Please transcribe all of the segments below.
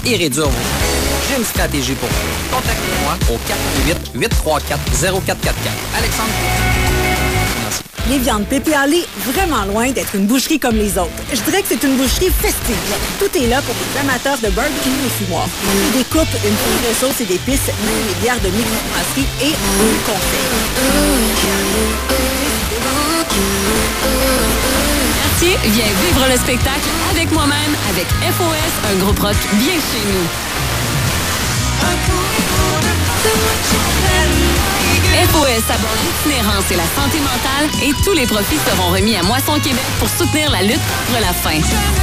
et réduire vos coûts. J'ai une stratégie pour vous. Contactez-moi au 418-834-0444. Alexandre. Merci. Les viandes Pépé Allé, vraiment loin d'être une boucherie comme les autres. Je dirais que c'est une boucherie festive. Tout est là pour les amateurs de barbecue et fumoir. Des coupes, une poudre de sauce et d'épices, même les bières de microbrasserie et un conseil. Quartier, viens vivre le spectacle avec moi-même, avec FOS, un groupe rock bien chez nous. FOS aborde l'itinérance et la santé mentale et tous les profits seront remis à Moisson Québec pour soutenir la lutte contre la faim.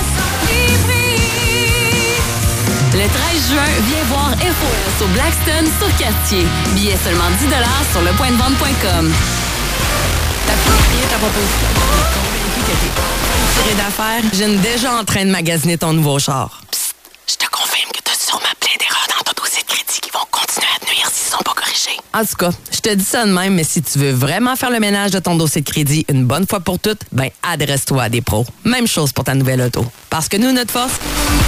Le 13 juin, viens voir FOS au Blackstone sur Quartier. Billets seulement 10 $ sur lepointdevente.com. T'as pu ta proposition. Convaincu que t'es tiré d'affaires. J'ai déjà en train de magasiner ton nouveau char. Psst, je te confirme que t'as sûrement plein d'erreurs dans ton dossier de crédit qui vont continuer à te nuire s'ils sont pas corrigés. En tout cas, je te dis ça de même, mais si tu veux vraiment faire le ménage de ton dossier de crédit une bonne fois pour toutes, ben adresse-toi à des pros. Même chose pour ta nouvelle auto. Parce que nous, notre force,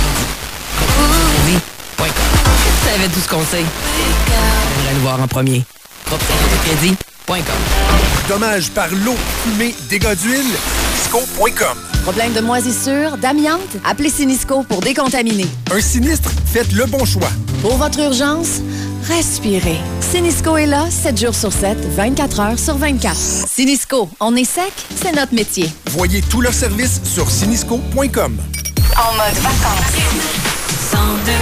tu savais tout ce qu'on sait. J'aimerais le voir en premier. Crédit.com. Dommage par l'eau, fumée, dégâts d'huile, Sinisco.com. Problème de moisissure, d'amiante? Appelez Sinisco pour décontaminer. Un sinistre? Faites le bon choix. Pour votre urgence, respirez. Sinisco est là 7 jours sur 7, 24 heures sur 24. Sinisco, on est sec, c'est notre métier. Voyez tous leurs services sur Sinisco.com. En mode vacances. 102.9.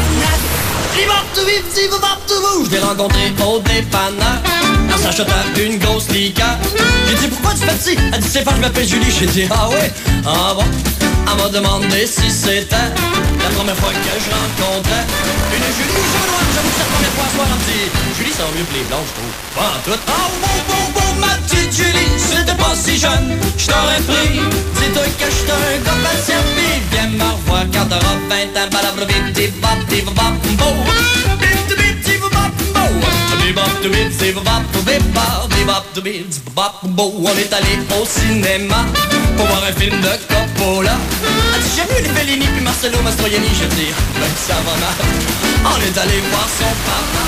Je l'ai rencontré au dépanneur en s'achetant une grosse liqueur. J'ai dit pourquoi tu fais ci? Elle dit c'est pas, je m'appelle Julie. J'ai dit ah ouais, ah bon. Elle m'a demandé si c'était la première fois que je rencontrais une Julie Chevenois. J'avoue que c'est la première fois à soir, elle me dit Julie sent mieux que les blanches, je trouve. Pas en tout. Oh, ma petite Julie, si t'étais pas si jeune, je t'aurais pris. Dis-toi que je suis un gars patient, pis viens me revoir quand t'auras 20 ans. On est allé au cinéma pour voir un film de Coppola. Elle dit j'aime mieux les Fellini puis Marcello Mastroianni. Je dis ben ça va mal. On est allé voir son papa.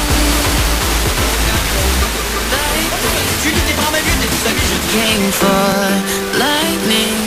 Julie t'es pas ma vie, t'es toute sa vie. Je dis Came for lightning.